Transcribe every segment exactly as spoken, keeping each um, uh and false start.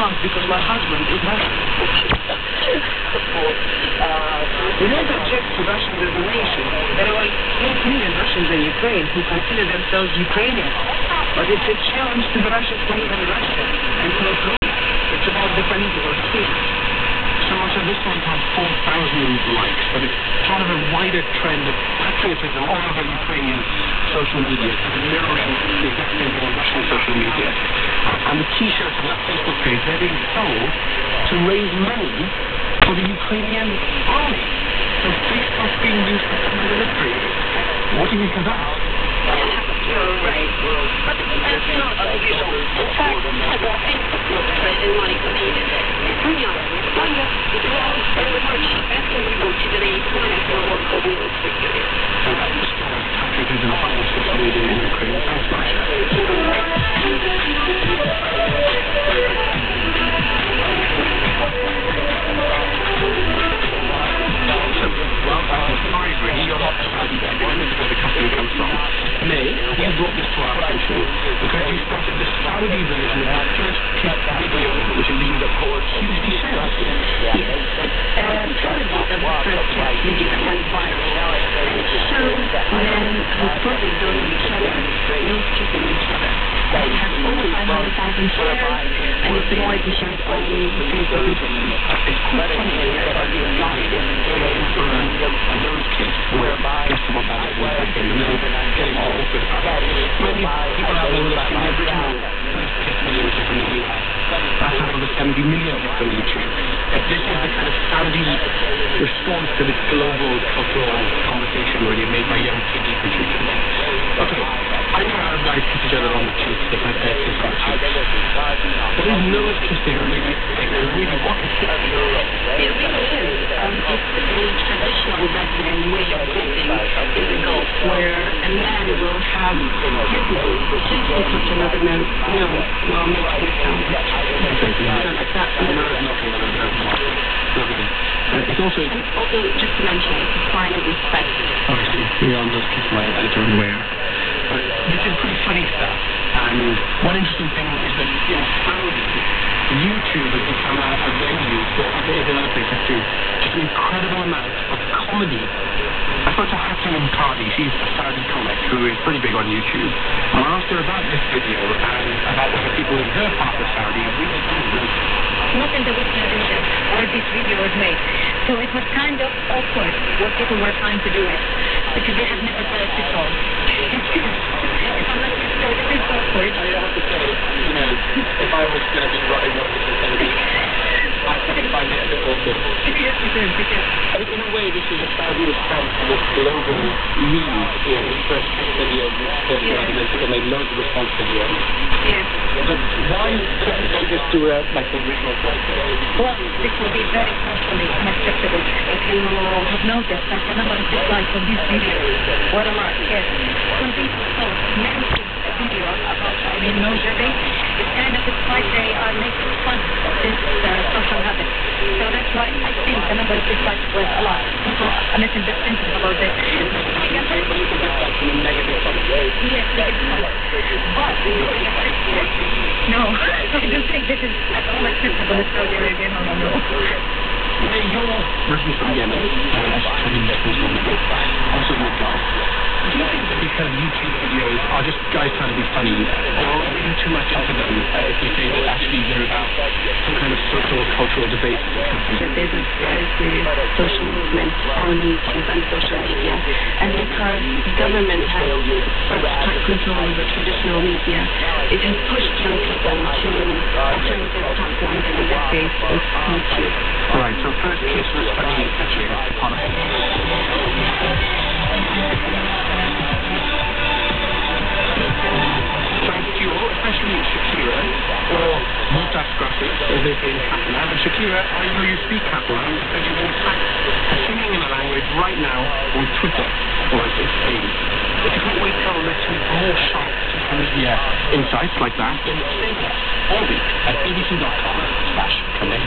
laugh because my husband is Russian. We don't object to Russians as a nation. There are like eight million Russians in Ukraine who consider themselves Ukrainian. But it's a challenge to the Russians to live in Russia and to approve. It's about the political sphere. So much of this one has four thousand likes, but it's part of a wider trend of patriotism all over Ukrainian social media, mirroring the exact same thing on Russian social media. And the T-shirts on that Facebook page, they're being sold to raise money for the Ukrainian army. So Facebook being used for military. What do you think of that? You're right. But that's not unusual. In fact, I don't think it's raising money for me. It's really honest. Well, very much after we go to the main point for what the will figure is. So that was patriotism on social media in Ukraine. Thanks, Masha. Well, I'm sorry, Brady, you're not the Saudi guy. This is where the custom comes from. May, you brought this to our attention because you spotted the Saudi version of the first kiss video, which is being called hugely sales. Yes. Uh, parody of the first kiss video went viral. It shows men who probably don't know each other, nose kissing each other. It has over five hundred thousand shares, and it's been widely shared on Facebook and Twitter. It's quite funny that everybody applied for a nose kiss whereby just about that it was like in the middle, getting all awkward about it. Many people have been looking at the original first kiss video, which is from the U S. That had over seventy million hits on YouTube. But this is the kind of Saudi response to this global cultural conversation really made by young T V producers. Okay, I know Arab guys kiss each other on the cheeks, they have their kiss on the cheeks. But there's nose kissing really, like, really what? It really is. Um, it's the traditional Western way of kissing in the Gulf, where a man will have his nose just to touch another man's nose while making a sound. Like that, and no, it's nothing other than that. It's also... And also, just to mention, it's a sign of respect. Obviously, Leon does kiss my editor aware. But this is pretty funny stuff. And one interesting thing is that in Saudi, YouTube has become a, a venue for, as it is in other places too, just an incredible amount of comedy. I spoke to Hatim Qadi, she's a Saudi comic who is pretty big on YouTube. And I asked her about this video and about what the people in her part of Saudi really do. Not in the Western region where this video was made. So it was kind of awkward what people were trying to do it, because they have never done it before. If I'm not sure, it is awkward. I have to say, you know, if I was going to be running what this is going to be, I would find it a bit awkward. It is, it is, it is. But in a way, this is a Saudi response to this global need, you know, this first video, this Yeah. and then people made loads of response videos. Yes. But why couldn't they just do a, like, the original process? Well, this will be very socially unacceptable. If you have noticed that the number of dislikes on this video were a lot, yes. When people saw men kiss a video about Saudi nose rubbing, it's kind of it's like they are making fun of this uh, social habit. So that's why I think the number of dislikes was a lot. People are little bit sensitive about this. I guess But you could just like some negative comments. yes, negative comments. But doing a first kiss, no, I don't think this is at all acceptable in Saudi Arabia. No, no, no. Hey, you're originally from Yemen, and I should tell you lessons from the book, also in the Gulf. Do you think that these kind of YouTube videos are just guys trying to be funny, or are reading too much into them uh, if you say that actually they're about some kind of social or cultural debate? That there's a very serious social movement on YouTube and social media, and because the government has such tight control over traditional media, it has pushed young people to alternative platforms, and in that case, it's YouTube. Alright, so first kiss was funny, actually, that's part of it. Thank you all, especially Shakira, or Mutas Graphics, as they say in Catalan. And Shakira, I know you speak Catalan, because you will tag singing in the language right now on Twitter, or as they say. If you can't wait till let's see more short social media insights like that, then stay there all week at b b c dot com slash connect.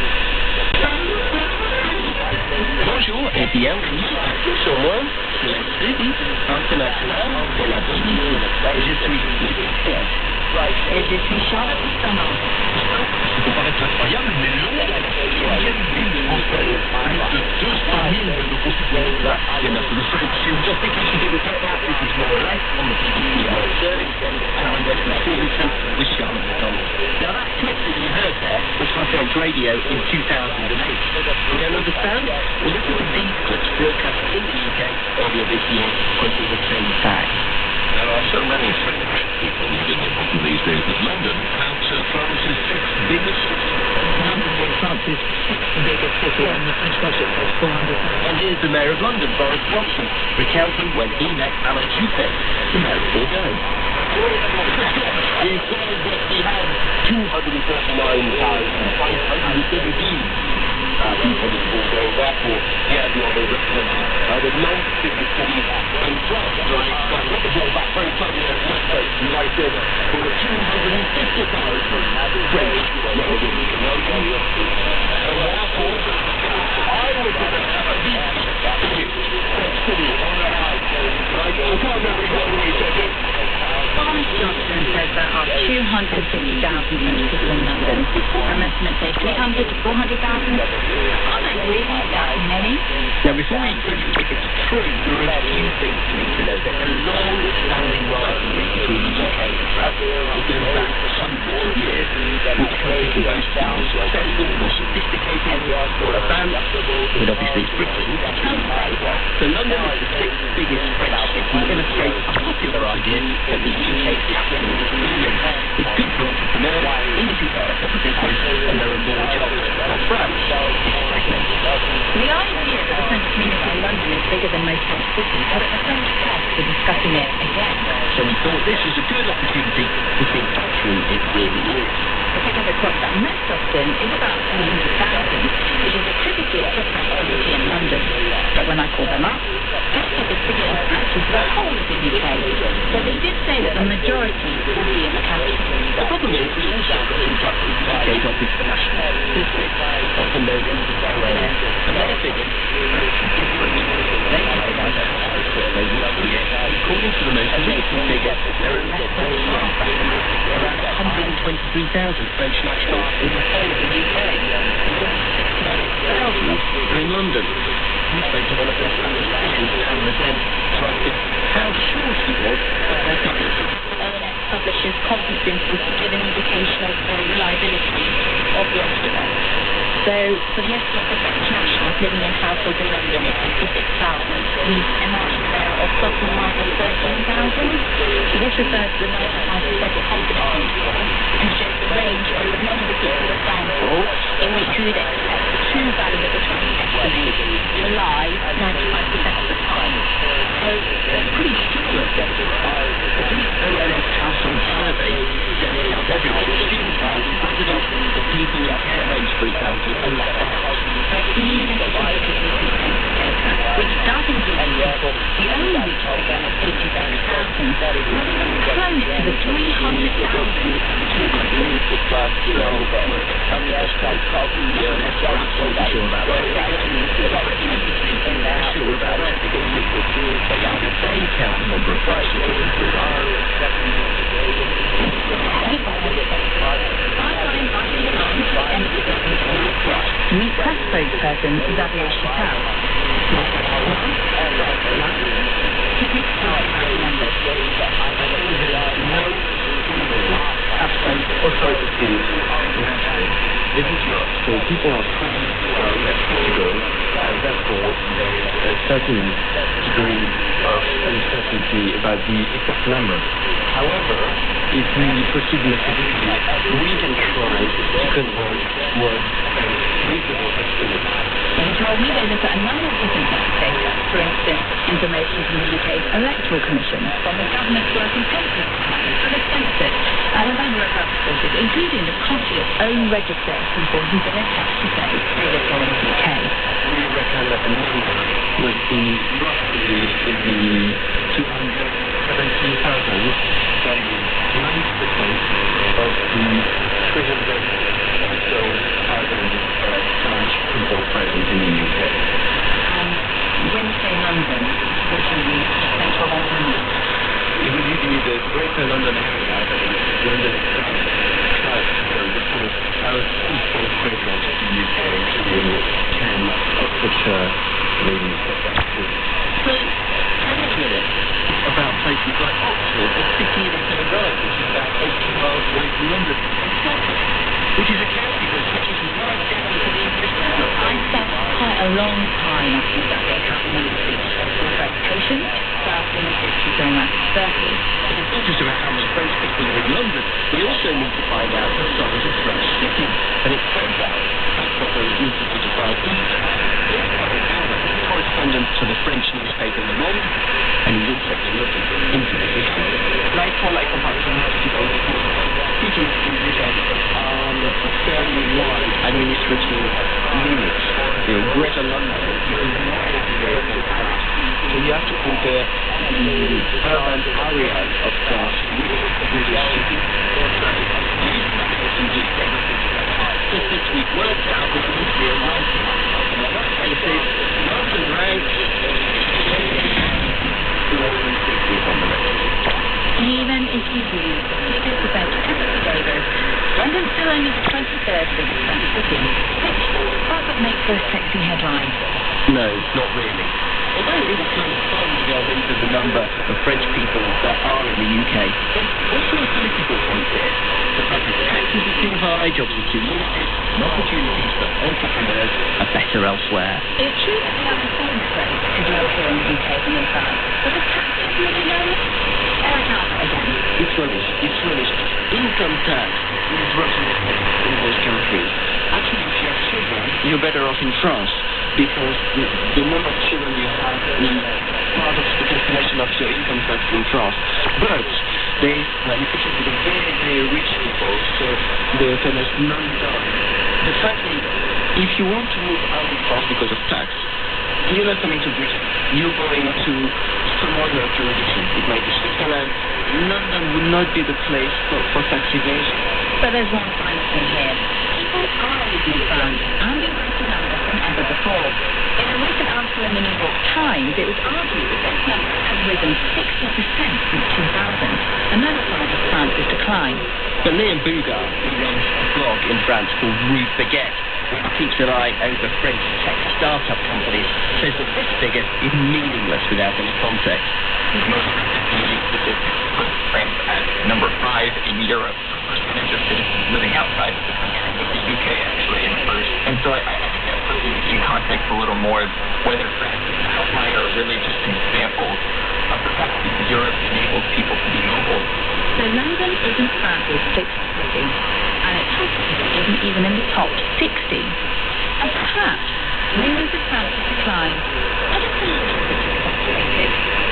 Bonjour et bienvenue sur mon City, international de la B B C. Je suis Et je suis Charles Costanard. Ça peut paraître incroyable, mais Londres est la deuxième ville française. Plus de deux cent mille de nos concitoyens viennent à le seul. Just in case you didn't get that, this is more life on the B B C World Service, and I'm Wesley Stevenson with Charlotte McDonald. Now that clip that you heard there was from French radio in two thousand eight. You don't understand? Well, listen to these clips broadcast in the U K earlier this year, quoting the same fact. There are so many French people living in Britain these days that London counts as France's sixth biggest city. London is France's sixth biggest city, and the French budget is four hundred. And here's the Mayor of London, Boris Johnson, recounting when he met Alain Juppé, the Mayor of Bordeaux. He said that he had two hundred thirty-nine thousand five hundred seventeen uh, people in Bordeaux. Therefore, he had the honour of representing uh, the ninth biggest city in France. Right, got the ball back very suddenly at that stage, and I said, for the two hundred fifty thousand French residents. And therefore, I would have a city on the house. I can't remember exactly what he said it. Boris Johnson says there are two hundred fifty thousand French people in London. Some estimates say three hundred to four hundred thousand. Are they really that many? Now, before we introduce it, it's true there are a few things to need to know. There's a long-standing rivalry between the U K and France. It goes back hundreds of years. Which country can boast more successful, more sophisticated, more advanced? But obviously it's Britain. So London is the sixth biggest French city, illustrates a popular idea that the U K's capital is booming. It's good for entrepreneurs, easy to set up a business, and there are more jobs. While France is stagnated. The idea that the French community in London is bigger than most French cities had a French press for discussing it again. So we thought this was a good opportunity to think how true it really is. The figure that crops up most often is about three hundred thousand, which is attributed to French community in London. But when I call them up, they said the figure is actually for the whole of the U K. So they did say that the majority would be in the capital. The problem is we also got in touch with the U K's Office for National Statistics, often known as the C R N, and their figures are actually different. They calculate a household survey once a year. According to the most recent figure, there are less than around one hundred twenty-three thousand French nationals in the whole of the U K. Thousands are in London. We spoke to one of their statisticians, Pamela Dent, to ask him how sure she was of their figures. O N S publishes conference interviews to give an indication of the reliability of the estimate. So, for the estimate of French nationals living in households in London is fifty-six thousand. A market share of plus or minus thirteen thousand. So this refers to the ninety-five percent confidence interval and shows the range of the number of people sample in which you would expect the true value of the French estimate to lie ninety-five percent of the time. So, that's pretty similar to the O N S household survey details everyone, students, residents, the people in care homes, for example, and left out. But even if the which doesn't give you the only figure of eighty-six thousand, not even close to the three hundred thousand. Sure about that. Sure about that. They count the number of French citizens. Meet press spokesperson Xavier Chappelle. This is not. So people are trying to go, and therefore there is a certain degree of uncertainty about the exact number. However, if we proceed methodically, we can try to convert what reasonable estimates. Well, we may look at a number of different sets of data. For instance, information from the U K's Electoral Commission, from the government's working pensions plan, from the census, and a number of other sources, including the country's own register of people who've been attached to say they live in the U K. We reckon that the number would be roughly the two hundred seventy thousand, that is ninety percent of the three hundred or so thousand French people present in the U K. Um, when you say London, what do you mean? the Greater London area, London itself, quite, so the sort of south-eastern equivalent of the U K, including Kent, Oxfordshire, maybe Sussex. So, tell me a minute about places like Oxford, a city in its own right, which is about eighty miles away from London, which is a county that touches right down to the English Channel. I spent quite a long time after that happening with reputation, starting in history going back to thirty. It's not just about how much French people live in London. We also need to find out the size of French cities. And it turns out that's not very easy to define either. Correspondent to the French newspaper Le Monde, and he's interested in looking into the history. Like for like about the speaking to this on a fairly wide administrative unit. You know, Greater London is wider than Paris. So you have to compare the urban areas of France with the British cities. Just this week worked out that this year ranking. And on that basis, London ranks on the list. Even if you do this about ever London's still only the twenty-third biggest French city, which doesn't make for a sexy headline. No, not really. Although it is kind of fun to delve into the number of French people that are in the U K, there's also a political point here. The fact that taxes are too high, jobs are too limited, and opportunities for entrepreneurs are better elsewhere. It's true that the unemployment rate is lower here in the U K than in France, but the taxes really low. Eric Alpha again. It's rubbish. It's rubbish. Income tax is roughly the same in both countries. Actually, if you have children, you're better off in France, because the, the number of children you have is part of the calculation of your income tax in France. But there's an implication to the very, very rich people, so the famous non-dom. The fact is, if you want to move out of France because of tax, you're not coming to Britain. You're going to some other jurisdiction. It might be Switzerland. London would not be the place for, for tax evasion. But there's one final thing here. People are living in France and in greater number than ever before. In a recent article in the New York Times, it was argued that this number has risen sixty percent since two thousand. Another sign of France's decline. But Liam Bouga, who runs a blog in France called Rue Baguette, which keeps an eye over French tech startup companies, says that this figure is meaningless without any context. Most statistics put France at number five in Europe for percentage of citizens living outside of the country, with the U K actually in first. And so I, I think that puts in context a little more of whether France is an outlier or really just an example of the fact that Europe enables people to be mobile. So London isn't France's sixth city, and its hospital isn't even in the top sixty. And perhaps millions of France's decline are just a little bit exaggerated.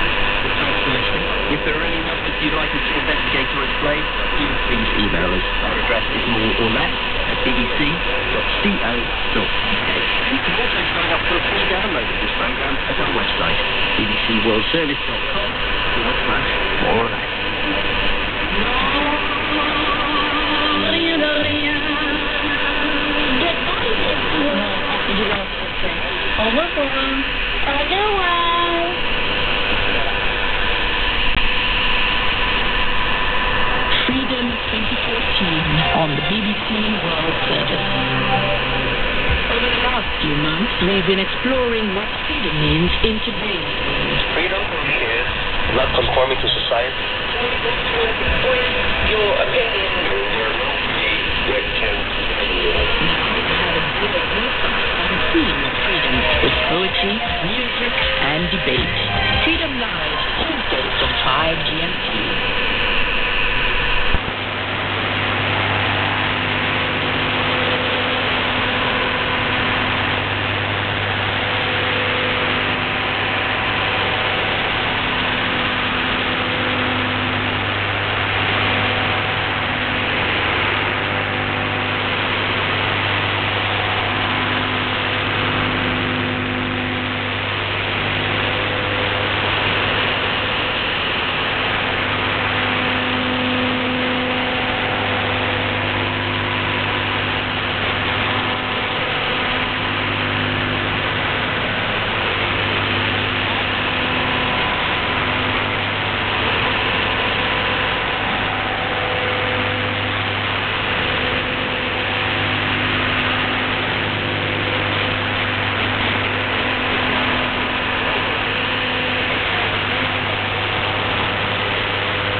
If there are any numbers you'd like us to investigate or explain, do please email us. Our address is more or less at b b c dot co dot u k. You can also sign up for a free download of this programme at our website, b b c world service dot com forward slash more or less. Au revoir. Au revoir. Freedom twenty fourteen on the B B C World Service. Over the last few months, we've been exploring what freedom means in today's world. Freedom for me is not conforming to society. Your opinion, your will-be, what can Now we have a good look on the theme of freedom with poetry, music, and debate. Freedom Live, Tuesdays from five G M T.